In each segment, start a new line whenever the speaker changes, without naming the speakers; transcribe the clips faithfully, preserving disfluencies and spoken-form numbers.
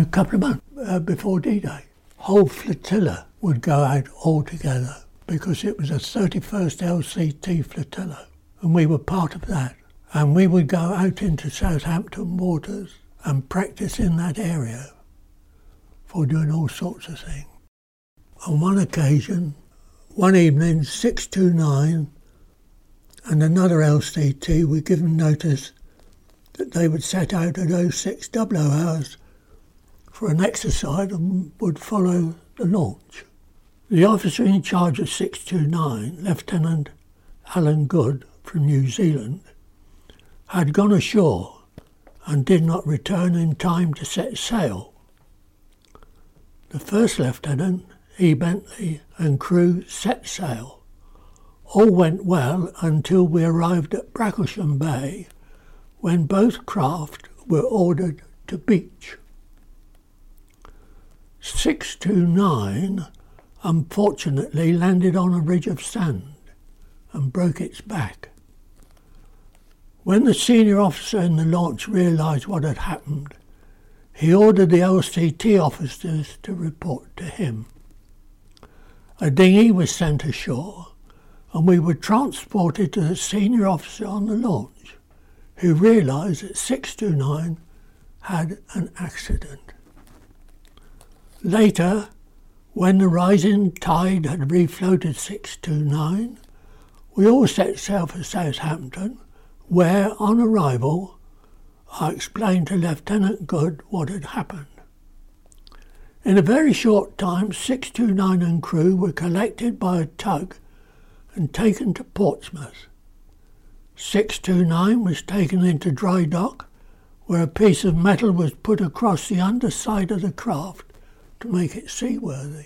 a couple of months uh, before D-Day. Whole flotilla would go out all together because it was a thirty-first L C T flotilla, and we were part of that. And we would go out into Southampton waters and practice in that area for doing all sorts of things. On one occasion, one evening, six two nine and another L C T were given notice that they would set out at oh six hundred hours for an exercise and would follow the launch. The officer in charge of six two nine, Lieutenant Alan Good from New Zealand, had gone ashore and did not return in time to set sail. The first lieutenant, E. Bentley, and crew set sail. All went well until we arrived at Bracklesham Bay, when both craft were ordered to beach. six two nine unfortunately landed on a ridge of sand and broke its back. When the senior officer in the launch realised what had happened, he ordered the L C T officers to report to him. A dinghy was sent ashore, and we were transported to the senior officer on the launch, who realised that six two nine had an accident. Later, when the rising tide had refloated six two nine, we all set sail for Southampton, where, on arrival, I explained to Lieutenant Good what had happened. In a very short time, six two nine and crew were collected by a tug and taken to Portsmouth. six two nine was taken into dry dock, where a piece of metal was put across the underside of the craft to make it seaworthy.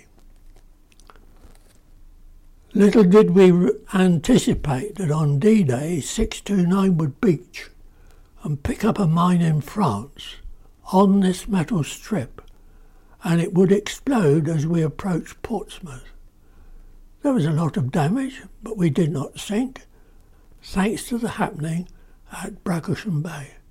Little did we anticipate that on D-Day six two nine would beach and pick up a mine in France on this metal strip, and it would explode as we approached Portsmouth. There was a lot of damage, but we did not sink, thanks to the happening at Bracklesham Bay.